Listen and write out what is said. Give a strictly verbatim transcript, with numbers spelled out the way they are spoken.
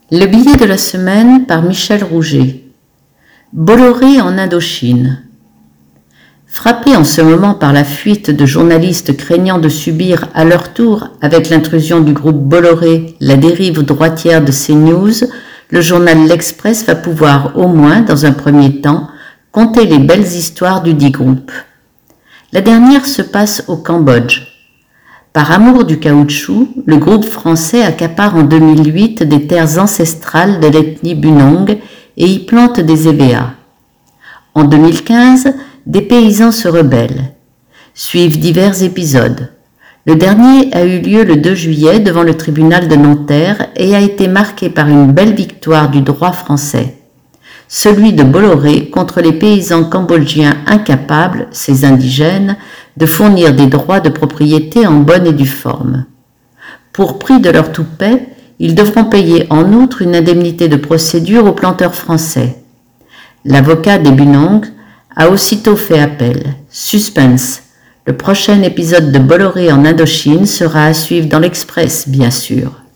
Le billet de la semaine par Michel Rouget. Bolloré en Indochine. Frappés en ce moment par la fuite de journalistes craignant de subir à leur tour, avec l'intrusion du groupe Bolloré, la dérive droitière de CNews, le journal L'Express va pouvoir au moins, dans un premier temps, conter les belles histoires du dit groupe. La dernière se passe au Cambodge. Par amour du caoutchouc, le groupe français accapare en deux mille huit des terres ancestrales de l'ethnie Bunong et y plante des E V A. En deux mille quinze, des paysans se rebellent. Suivent divers épisodes. Le dernier a eu lieu le deux juillet devant le tribunal de Nanterre et a été marqué par une belle victoire du droit français. Celui de Bolloré contre les paysans cambodgiens incapables, ces indigènes, de fournir des droits de propriété en bonne et due forme. Pour prix de leur toupet, ils devront payer en outre une indemnité de procédure aux planteurs français. L'avocat des Bunong a aussitôt fait appel. Suspense. Le prochain épisode de Bolloré en Indochine sera à suivre dans l'Express, bien sûr.